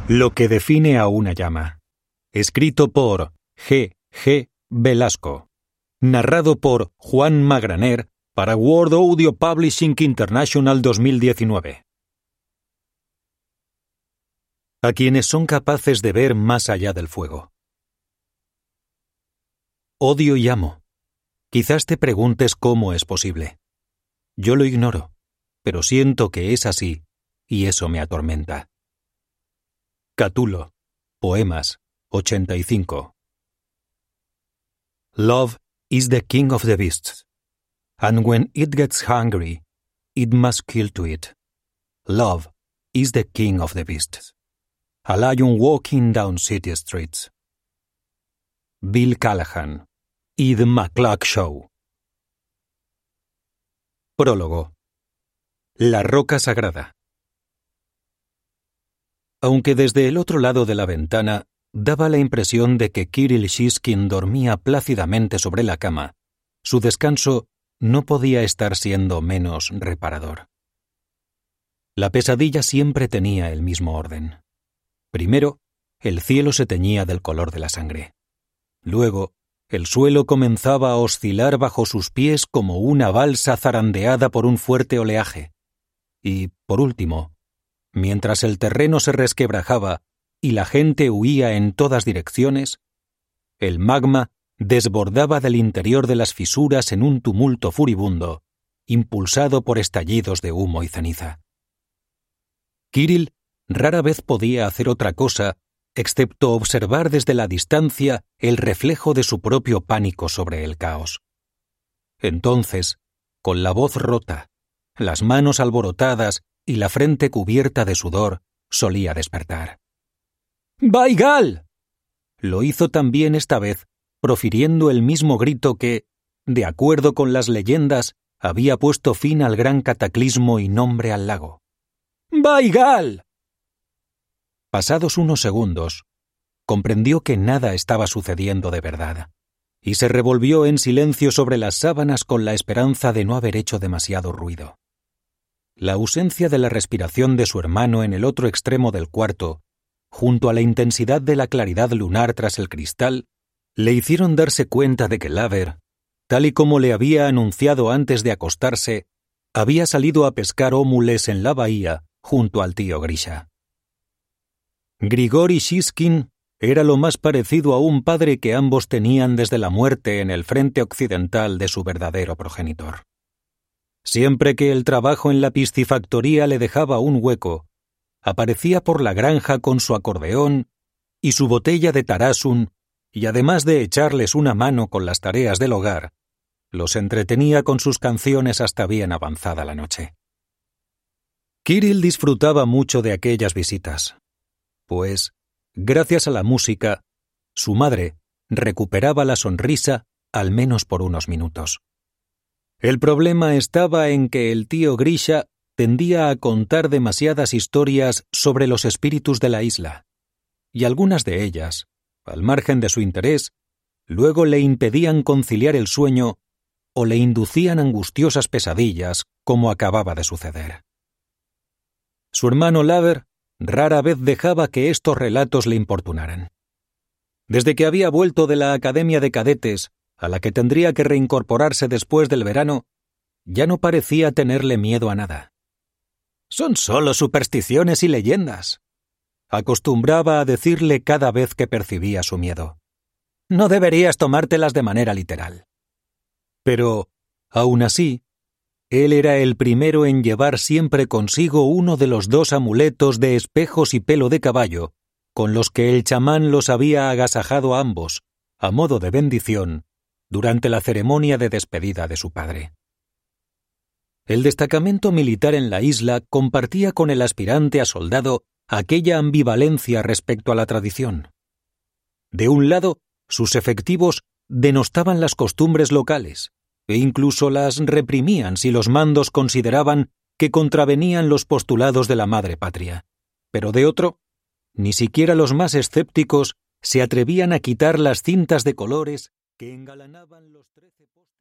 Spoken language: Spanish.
Lo que define a una llama. Escrito por G. G. Velasco. Narrado por Juan Magraner para World Audio Publishing International 2019. A quienes son capaces de ver más allá del fuego. Odio y amo. Quizás te preguntes cómo es posible. Yo lo ignoro, pero siento que es así, y eso me atormenta. Catulo, Poemas, 85. Love is the king of the beasts, and when it gets hungry, it must kill to eat. Love is the king of the beasts. A lion walking down city streets. Bill Callahan, y The McCluck Show. Prólogo. La roca sagrada. Aunque desde el otro lado de la ventana daba la impresión de que Kirill Shishkin dormía plácidamente sobre la cama, su descanso no podía estar siendo menos reparador. La pesadilla siempre tenía el mismo orden. Primero, el cielo se teñía del color de la sangre. Luego, el suelo comenzaba a oscilar bajo sus pies como una balsa zarandeada por un fuerte oleaje. Y, por último, mientras el terreno se resquebrajaba y la gente huía en todas direcciones, el magma desbordaba del interior de las fisuras en un tumulto furibundo, impulsado por estallidos de humo y ceniza. Kirill rara vez podía hacer otra cosa excepto observar desde la distancia el reflejo de su propio pánico sobre el caos. Entonces, con la voz rota, las manos alborotadas y la frente cubierta de sudor, solía despertar. ¡Baigal! Lo hizo también esta vez, profiriendo el mismo grito que, de acuerdo con las leyendas, había puesto fin al gran cataclismo y nombre al lago. ¡Baigal! Pasados unos segundos, comprendió que nada estaba sucediendo de verdad, y se revolvió en silencio sobre las sábanas con la esperanza de no haber hecho demasiado ruido. La ausencia de la respiración de su hermano en el otro extremo del cuarto, junto a la intensidad de la claridad lunar tras el cristal, le hicieron darse cuenta de que Laver, tal y como le había anunciado antes de acostarse, había salido a pescar ómules en la bahía junto al tío Grisha. Grigori Shishkin era lo más parecido a un padre que ambos tenían desde la muerte en el frente occidental de su verdadero progenitor. Siempre que el trabajo en la piscifactoría le dejaba un hueco, aparecía por la granja con su acordeón y su botella de Tarasun, y además de echarles una mano con las tareas del hogar, los entretenía con sus canciones hasta bien avanzada la noche. Kirill disfrutaba mucho de aquellas visitas, pues, gracias a la música, su madre recuperaba la sonrisa al menos por unos minutos. El problema estaba en que el tío Grisha tendía a contar demasiadas historias sobre los espíritus de la isla, y algunas de ellas, al margen de su interés, luego le impedían conciliar el sueño o le inducían angustiosas pesadillas, como acababa de suceder. Su hermano Laver rara vez dejaba que estos relatos le importunaran. Desde que había vuelto de la academia de cadetes, a la que tendría que reincorporarse después del verano, ya no parecía tenerle miedo a nada. «Son solo supersticiones y leyendas», acostumbraba a decirle cada vez que percibía su miedo. «No deberías tomártelas de manera literal». Pero, aún así, él era el primero en llevar siempre consigo uno de los 2 amuletos de espejos y pelo de caballo, con los que el chamán los había agasajado a ambos, a modo de bendición, durante la ceremonia de despedida de su padre. El destacamento militar en la isla compartía con el aspirante a soldado aquella ambivalencia respecto a la tradición. De un lado, sus efectivos denostaban las costumbres locales, e incluso las reprimían si los mandos consideraban que contravenían los postulados de la madre patria. Pero de otro, ni siquiera los más escépticos se atrevían a quitar las cintas de colores que engalanaban los 13 postes.